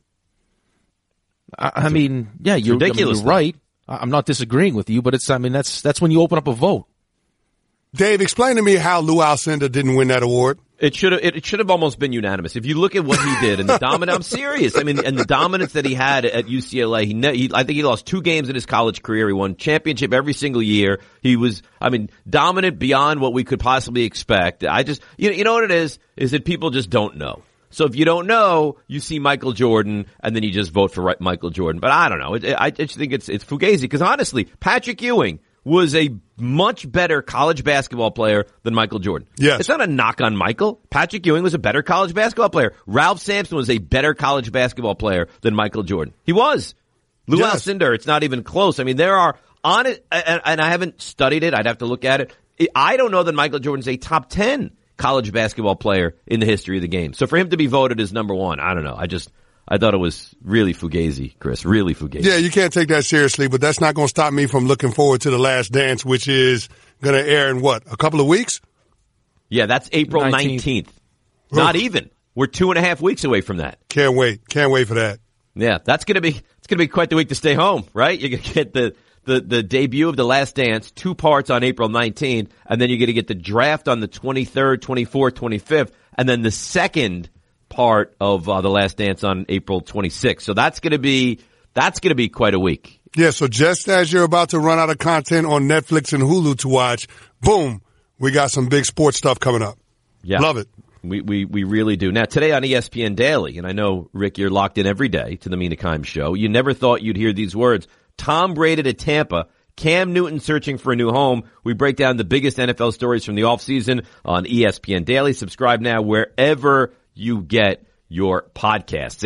You're ridiculous. You're right. I'm not disagreeing with you, but that's when you open up a vote. Dave, explain to me how Lou Alcindor didn't win that award. It should have almost been unanimous. If you look at what he did and the dominance, I'm serious. And the dominance that he had at UCLA, I think he lost 2 games in his college career. He won championship every single year. He was, dominant beyond what we could possibly expect. You know what it is that people just don't know. So if you don't know, you see Michael Jordan, and then you just vote for Michael Jordan. But I don't know. I just think it's fugazi, because honestly, Patrick Ewing was a much better college basketball player than Michael Jordan. Yes. It's not a knock on Michael. Patrick Ewing was a better college basketball player. Ralph Sampson was a better college basketball player than Michael Jordan. He was. Lou Alcindor, it's not even close. I mean, there are on it, and I haven't studied it. I'd have to look at it. I don't know that Michael Jordan's a top 10 college basketball player in the history of the game. So for him to be voted as number one, I don't know. I thought it was really fugazi, Chris. Really fugazi. Yeah, you can't take that seriously, but that's not going to stop me from looking forward to The Last Dance, which is going to air in a couple of weeks? Yeah, that's April 19th. Not even. We're 2.5 weeks away from that. Can't wait. Can't wait for that. Yeah, it's going to be quite the week to stay home, right? You're going to get the debut of The Last Dance, 2 parts on April 19th, and then you're going to get the draft on the 23rd, 24th, 25th, and then the second part of The Last Dance on April 26th. So that's going to be quite a week. Yeah, so just as you're about to run out of content on Netflix and Hulu to watch, boom, we got some big sports stuff coming up. Yeah. Love it. We really do. Now, today on ESPN Daily, and I know, Rick, you're locked in every day to the Mina Kimes show. You never thought you'd hear these words. Tom Brady to Tampa. Cam Newton searching for a new home. We break down the biggest NFL stories from the offseason on ESPN Daily. Subscribe now wherever you get your podcasts.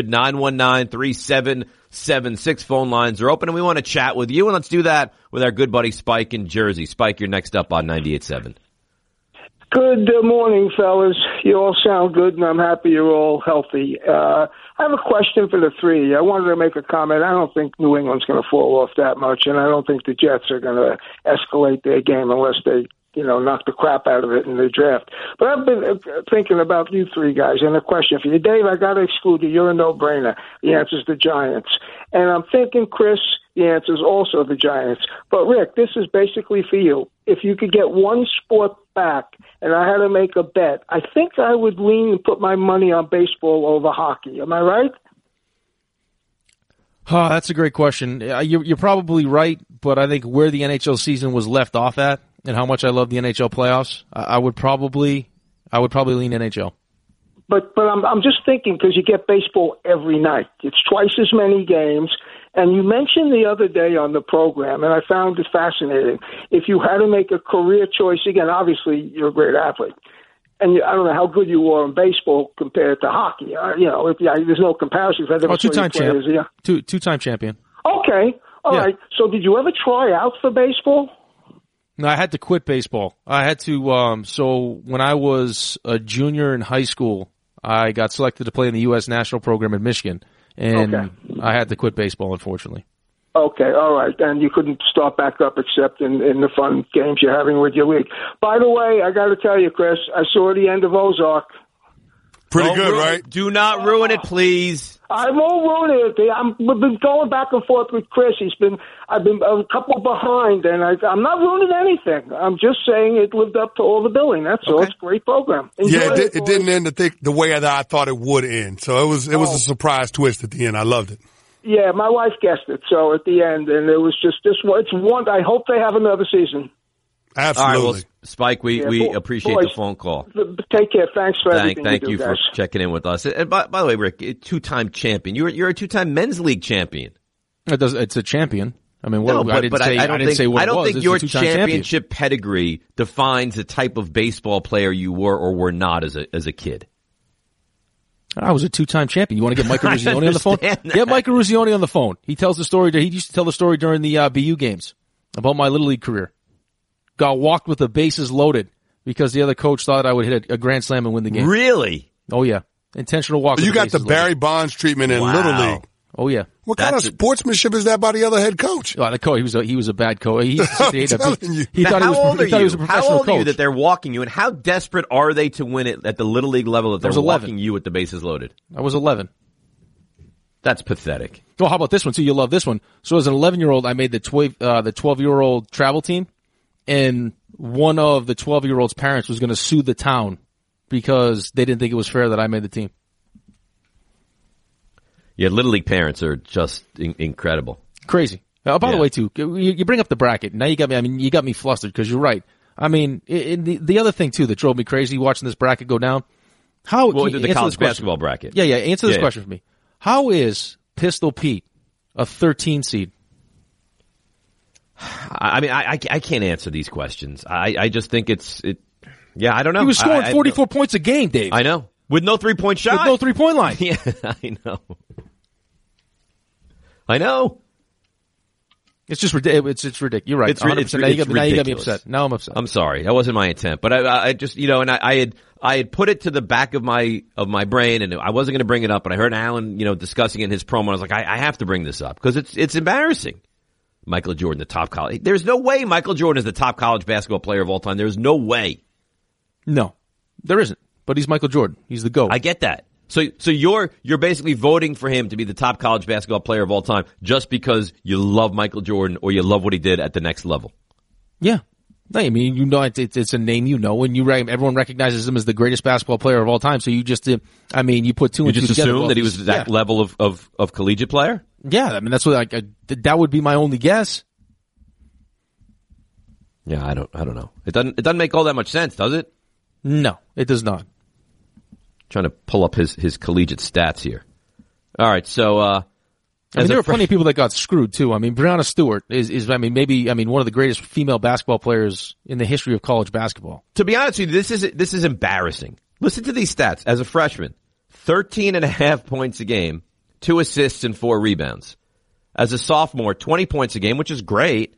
800-919-3776 phone lines are open, and we want to chat with you, and let's do that with our good buddy Spike in Jersey. Spike, you're next up on 98.7. Good morning, fellas. You all sound good, and I'm happy you're all healthy. I have a question for the three. I wanted to make a comment. I don't think New England's going to fall off that much, and I don't think the Jets are going to escalate their game unless they knock the crap out of it in the draft. But I've been thinking about you three guys, and a question for you. Dave, I got to exclude you. You're a no-brainer. The answer's the Giants. And I'm thinking, Chris, the answer's also the Giants. But, Rick, this is basically for you. If you could get one sport back and I had to make a bet, I think I would lean and put my money on baseball over hockey. Am I right? Oh, that's a great question. You're probably right, but I think where the NHL season was left off at and how much I love the NHL playoffs, I would probably lean NHL. But I'm just thinking, because you get baseball every night. It's twice as many games. And you mentioned the other day on the program, and I found it fascinating, if you had to make a career choice, again, obviously you're a great athlete, and I don't know how good you are in baseball compared to hockey. There's no comparison. Two-time champ. Yeah. Two-time champion. Okay. All right. So did you ever try out for baseball? No, I had to quit baseball. I had to, so when I was a junior in high school, I got selected to play in the U.S. national program in Michigan. And I had to quit baseball, unfortunately. Okay, all right. And you couldn't start back up except in the fun games you're having with your league. By the way, I got to tell you, Chris, I saw the end of Ozark. Pretty good, right? Do not ruin it, please. I won't ruin it. We've been going back and forth with Chris. I've been a couple behind, and I'm not ruining anything. I'm just saying it lived up to all the billing. That's all. It's a great program. It didn't end the way that I thought it would end. So it was a surprise twist at the end. I loved it. Yeah, my wife guessed it. So at the end, and it was just this. It's one. I hope they have another season. Absolutely. All right, well, Spike, we appreciate the phone call. Take care. Thanks for everything. Thank you for checking in with us. And by the way, Rick, two-time champion. You're a two-time men's league champion. It's a champion. I mean, I don't think your championship pedigree defines the type of baseball player you were or were not as a kid. I was a two-time champion. You want to get Michael Ruzioni on the phone? Get Michael Ruzioni on the phone. He tells the story. He used to tell the story during the BU games about my Little League career. Got walked with the bases loaded because the other coach thought I would hit a grand slam and win the game. Really? Oh, yeah. Intentional walk. You got the Barry Bonds treatment in Little League. Oh, yeah. What kind of sportsmanship is that by the other head coach? Oh, the coach, he was a bad coach. He thought he was a professional How old are you that they're walking you, and how desperate are they to win it at the Little League level that they're walking you with the bases loaded? I was 11. That's pathetic. Oh, how about this one, too? You'll love this one. So as an 11-year-old, I made the 12-year-old travel team, and one of the 12-year-old's parents was going to sue the town because they didn't think it was fair that I made the team. Yeah, Little League parents are just incredible. Crazy. By the way, too, you bring up the bracket. Now you got me flustered because you're right. I mean, the other thing, too, that drove me crazy watching this bracket go down, The college basketball bracket. Yeah. Answer this question for me. How is Pistol Pete a 13 seed? I mean, I can't answer these questions. I just think yeah, I don't know. He was scoring 44 points a game, Dave. I know. With no 3-point shot. With no 3-point line. Yeah, I know. It's just ridiculous. It's ridiculous. You're right. It's ridiculous. Now you got me upset. Now I'm upset. I'm sorry. That wasn't my intent. But I just, and I had put it to the back of my brain, and I wasn't going to bring it up. But I heard Alan, discussing it in his promo. And I was like, I have to bring this up because it's embarrassing. Michael Jordan, the top college. There's no way Michael Jordan is the top college basketball player of all time. There's no way. No, there isn't. But he's Michael Jordan. He's the GOAT. I get that. So you're basically voting for him to be the top college basketball player of all time just because you love Michael Jordan or you love what he did at the next level. Yeah. I mean, it's a name and everyone recognizes him as the greatest basketball player of all time. So you just, you put two and two together. You just assume that he was that level of collegiate player? Yeah, I mean, that's what that would be my only guess. Yeah, I don't know. It doesn't make all that much sense, does it? No, it does not. Trying to pull up his collegiate stats here. All right, so there are plenty of people that got screwed too. I mean, Breanna Stewart is one of the greatest female basketball players in the history of college basketball. To be honest with you, this is embarrassing. Listen to these stats. As a freshman, 13.5 points a game, 2 assists and 4 rebounds. As a sophomore, 20 points a game, which is great.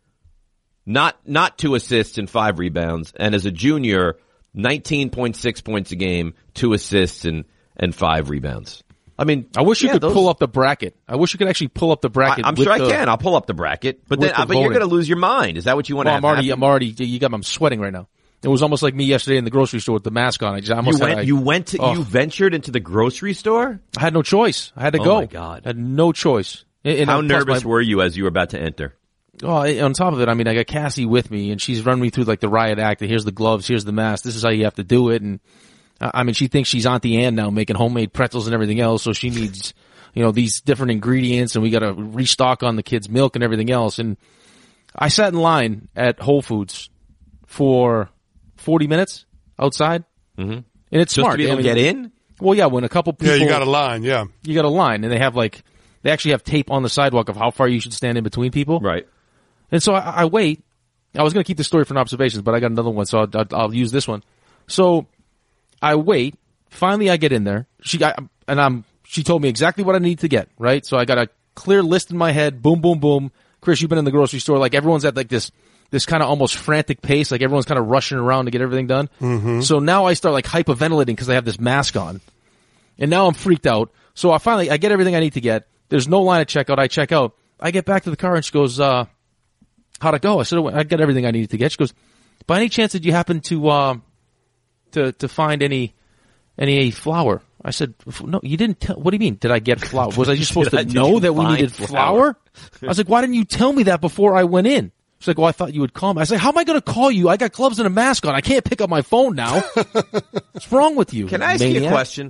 Not 2 assists and 5 rebounds. And as a junior, 19.6 points a game, 2 assists and 5 rebounds. I mean, I wish you could pull up the bracket. I wish you could actually pull up the bracket. I'm sure I can. I'll pull up the bracket, but you're going to lose your mind. Is that what you want to have? I'm sweating right now. It was almost like me yesterday in the grocery store with the mask on. You ventured into the grocery store? I had no choice. I had to go. Oh my God. I had no choice. How nervous were you as you were about to enter? Oh, on top of it, I mean, I got Cassie with me, and she's run me through like the riot act. Here's the gloves, here's the mask. This is how you have to do it. And I mean, she thinks she's Auntie Anne now, making homemade pretzels and everything else. So she needs, these different ingredients, and we got to restock on the kids' milk and everything else. And I sat in line at Whole Foods for 40 minutes outside, and it's just smart. to be able to get in. Well, yeah, when a couple people, you got a line, you got a line, and they actually have tape on the sidewalk of how far you should stand in between people, right? And so I wait. I was going to keep the story for observations, but I got another one, so I'll use this one. So I wait. Finally, I get in there. She told me exactly what I need to get, right? So I got a clear list in my head. Boom, boom, boom. Chris, you've been in the grocery store. Like everyone's at like this kind of almost frantic pace. Like everyone's kind of rushing around to get everything done. Mm-hmm. So now I start like hyperventilating because I have this mask on. And now I'm freaked out. So I get everything I need to get. There's no line at checkout. I check out. I get back to the car and she goes, how'd it go? I said, I got everything I needed to get. She goes, by any chance did you happen to find any flour? I said, no, you didn't tell. What do you mean? Did I get flour? Was I just supposed to know that we needed flour? I was like, why didn't you tell me that before I went in? She's like, well, I thought you would call me. I was like, how am I going to call you? I got gloves and a mask on. I can't pick up my phone now. What's wrong with you? Can I ask you a question?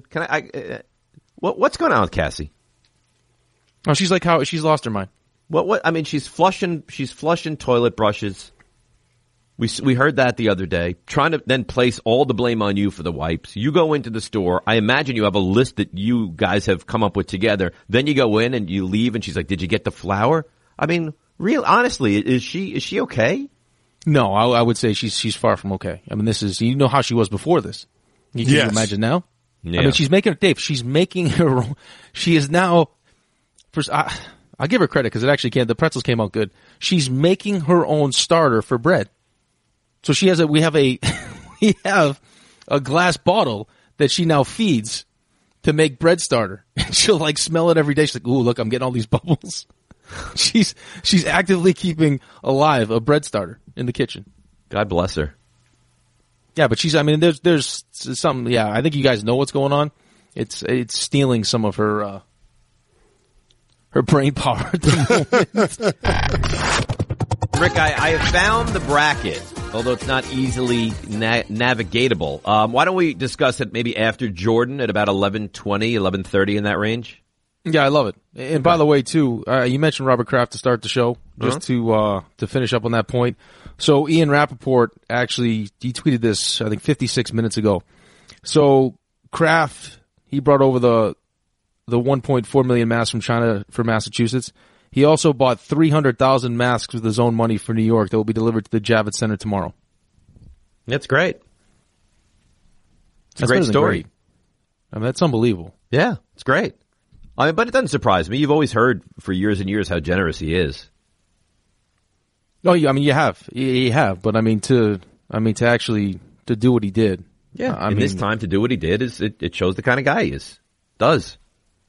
What's going on with Cassie? Oh, she's like she's lost her mind. What? I mean, she's flushing toilet brushes. We heard that the other day. Trying to then place all the blame on you for the wipes. You go into the store. I imagine you have a list that you guys have come up with together. Then you go in and you leave, and she's like, "Did you get the flour?" I mean, honestly, is she okay? No, I would say she's far from okay. I mean, this is how she was before this. Can you imagine now? Yeah. I mean, she's making her own. She is now. I'll give her credit because the pretzels came out good. She's making her own starter for bread. So we have a glass bottle that she now feeds to make bread starter. And she'll like smell it every day. She's like, ooh, look, I'm getting all these bubbles. She's actively keeping alive a bread starter in the kitchen. God bless her. Yeah, but there's some, I think you guys know what's going on. It's stealing some of her brain power at the moment. Rick, I have found the bracket, although it's not easily navigatable. Why don't we discuss it maybe after Jordan at about 11:20, 11:30 in that range? Yeah, I love it. And by the way, too, you mentioned Robert Kraft to start the show, just to finish up on that point. So Ian Rappaport he tweeted this, I think 56 minutes ago. So Kraft, he brought over the 1.4 million masks from China for Massachusetts. He also bought 300,000 masks with his own money for New York that will be delivered to the Javits Center tomorrow. That's great. It's a That's great story. Great. I mean, that's unbelievable. Yeah, it's great. I mean, but it doesn't surprise me. You've always heard for years and years how generous he is. Oh, yeah, I mean, you have, but I mean to actually to do what he did. Yeah, I in mean, this time to do what he did it shows the kind of guy he is. Does.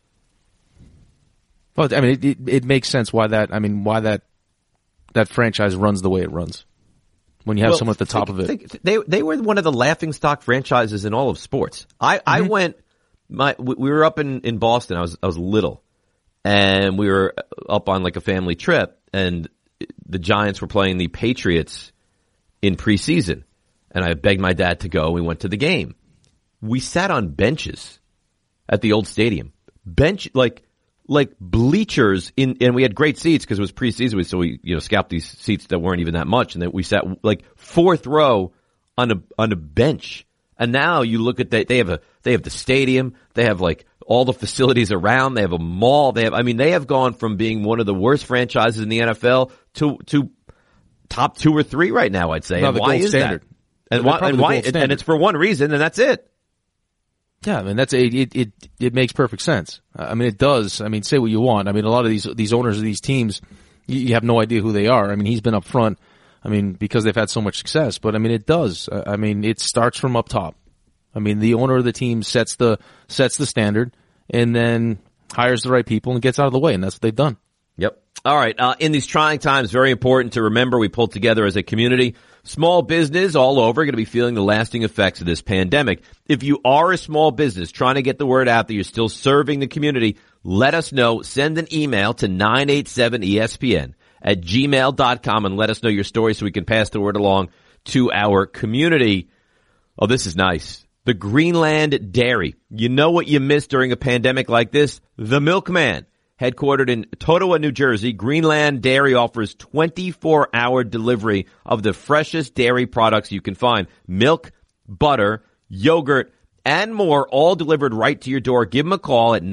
Well, I mean, it makes sense why that franchise runs the way it runs. When you have someone at the top of it, they were one of the laughingstock franchises in all of sports. I went. We were up in Boston. I was little, and we were up on like a family trip, and the Giants were playing the Patriots in preseason, and I begged my dad to go. We went to the game. We sat on benches at the old stadium, like bleachers and we had great seats because it was preseason. So we scalped these seats that weren't even that much, and then we sat like fourth row on a bench. And now you look at they have the stadium, they have like all the facilities around, they have a mall, they have gone from being one of the worst franchises in the NFL to top 2 or 3 right now, I'd say. No, and the why gold is standard. that? And why? And it's for one reason, and that's it. Yeah, I mean it makes perfect sense. I mean it does. I mean, say what you want. I mean, a lot of these owners of these teams, you have no idea who they are. I mean, he's been up front. I mean, because they've had so much success. But I mean, it does. I mean, it starts from up top. I mean, the owner of the team sets the standard, and then hires the right people and gets out of the way, and that's what they've done. Yep. All right. In these trying times, very important to remember we pulled together as a community. Small business all over going to be feeling the lasting effects of this pandemic. If you are a small business trying to get the word out that you're still serving the community, let us know. Send an email to 987ESPN at gmail.com and let us know your story so we can pass the word along to our community. Oh, this is nice. The Greenland Dairy. You know what you missed during a pandemic like this? The Milkman. Headquartered in Totowa, New Jersey, Greenland Dairy offers 24-hour delivery of the freshest dairy products you can find. Milk, butter, yogurt, and more, all delivered right to your door. Give them a call at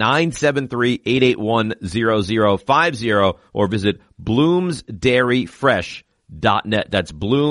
973-881-0050 or visit bloomsdairyfresh.net. That's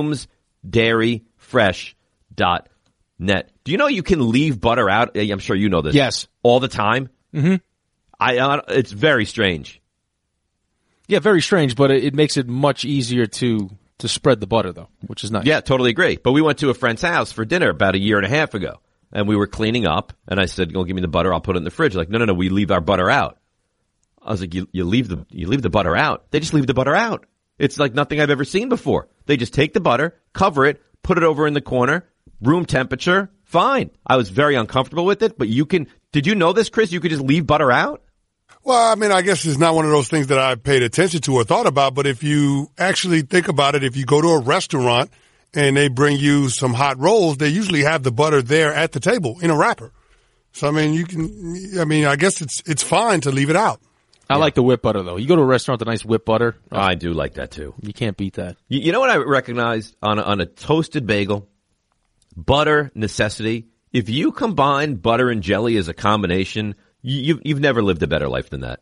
bloomsdairyfresh.net. Do you know you can leave butter out? I'm sure you know this. Yes. All the time? Mm-hmm. It's very strange. Yeah, very strange, but it makes it much easier to spread the butter, though, which is nice. Yeah, totally agree. But we went to a friend's house for dinner about a year and a half ago, and we were cleaning up, and I said, "Go give me the butter. I'll put it in the fridge." Like, no, we leave our butter out. I was like, "You leave the butter out." They just leave the butter out. It's like nothing I've ever seen before. They just take the butter, cover it, put it over in the corner, room temperature, fine. I was very uncomfortable with it, but you can. Did you know this, Chris? You could just leave butter out? Well, I mean, I guess it's not one of those things that I paid attention to or thought about, but if you actually think about it, if you go to a restaurant and they bring you some hot rolls, they usually have the butter there at the table in a wrapper. So, I mean, I guess it's fine to leave it out. I like the whip butter, though. You go to a restaurant with a nice whip butter. Oh, I do like that, too. You can't beat that. You know what I recognized on a toasted bagel? Butter necessity. If you combine butter and jelly as a combination, you've never lived a better life than that.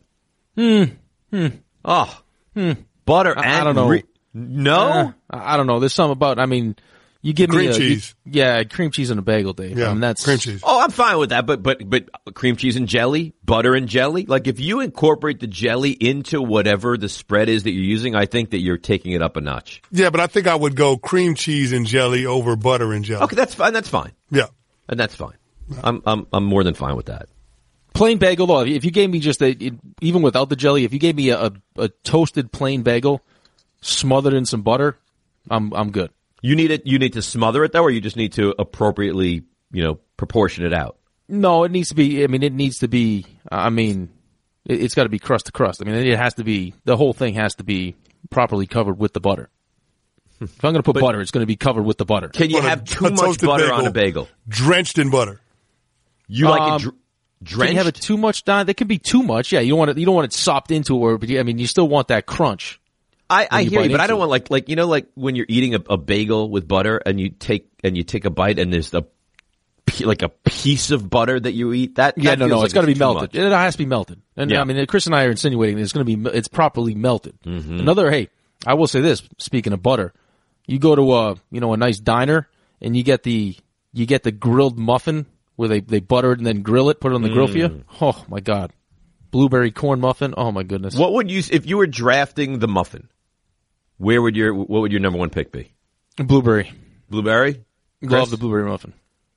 Butter and I don't know. No? I don't know. There's something about, I mean, you give cream me cheese. Cream cheese and a bagel, Dave. Yeah, I mean, that's cream cheese. Oh, I'm fine with that, but cream cheese and jelly, butter and jelly, like if you incorporate the jelly into whatever the spread is that you're using, I think that you're taking it up a notch. Yeah, but I think I would go cream cheese and jelly over butter and jelly. Okay, that's fine. That's fine. Yeah. And that's fine. I'm more than fine with that. Plain bagel, though. If you gave me just even without the jelly, if you gave me a toasted plain bagel smothered in some butter, I'm good. You need to smother it though, or you just need to appropriately, proportion it out? No, it needs to be. I mean, it's got to be crust to crust. I mean, it has to be. The whole thing has to be properly covered with the butter. If I'm going to put butter, it's going to be covered with the butter. Can you have too much butter on a bagel? Drenched in butter. You like it drenched? Can you have it too much? That can be too much. Yeah, you don't want it sopped into it, but you still want that crunch. I hear you, but I don't want like when you're eating a bagel with butter and you take a bite and there's the like a piece of butter that you eat? That no, like it's got to be too melted. much. It has to be melted. And Yeah. I mean, Chris and I are insinuating it's properly melted. Mm-hmm. Hey, I will say this. Speaking of butter, you go to a nice diner and you get the grilled muffin where they butter it and then grill it, put it on the grill for you. Oh my God, blueberry corn muffin. Oh my goodness. What would you, if you were drafting the muffin? What would your number one pick be? Blueberry. Blueberry? Chris? Love the blueberry muffin.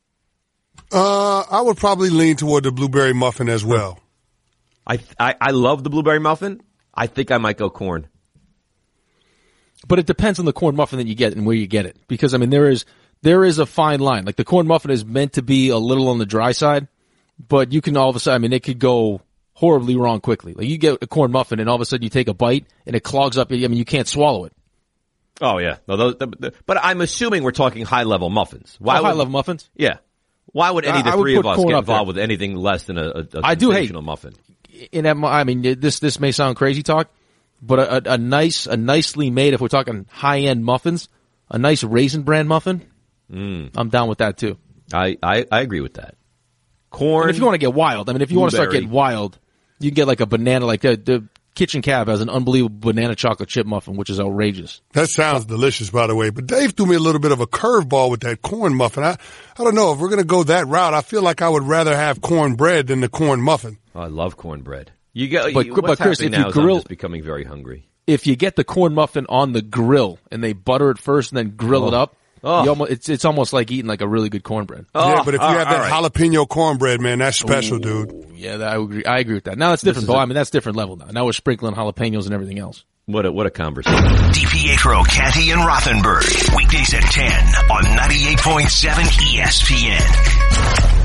I would probably lean toward the blueberry muffin as well. I love the blueberry muffin. I think I might go corn. But it depends on the corn muffin that you get and where you get it. Because, I mean, there is a fine line. Like, the corn muffin is meant to be a little on the dry side, but you can all of a sudden, I mean, it could go horribly wrong quickly. Like, you get a corn muffin and all of a sudden you take a bite and it clogs up. I mean, you can't swallow it. Oh, yeah. No, but I'm assuming we're talking high-level muffins. High-level muffins? Yeah. Why would any of the three of us get involved with anything less than a sensational muffin? I mean, this may sound crazy talk, but a nicely made, if we're talking high-end muffins, a nice Raisin Bran muffin, I'm down with that too. I agree with that. Corn. And if you want to get wild, I mean, if you want to start getting wild, you can get like a banana, like the Kitchen Cab has an unbelievable banana chocolate chip muffin, which is outrageous. That sounds delicious, by the way. But Dave threw me a little bit of a curveball with that corn muffin. I don't know. If we're going to go that route, I feel like I would rather have cornbread than the corn muffin. Oh, I love cornbread. But Chris, if you grill, I'm just becoming very hungry. If you get the corn muffin on the grill and they butter it first and then grill it up, it's almost like eating like a really good cornbread. Yeah, but if you have that jalapeno cornbread, man, that's special, dude. Yeah, I agree. I agree with that. Now it's different, I mean, that's different level now. Now we're sprinkling jalapenos and everything else. What a conversation. DiPietro, Canty, and Rothenberg. Weekdays at 10 on 98.7 ESPN.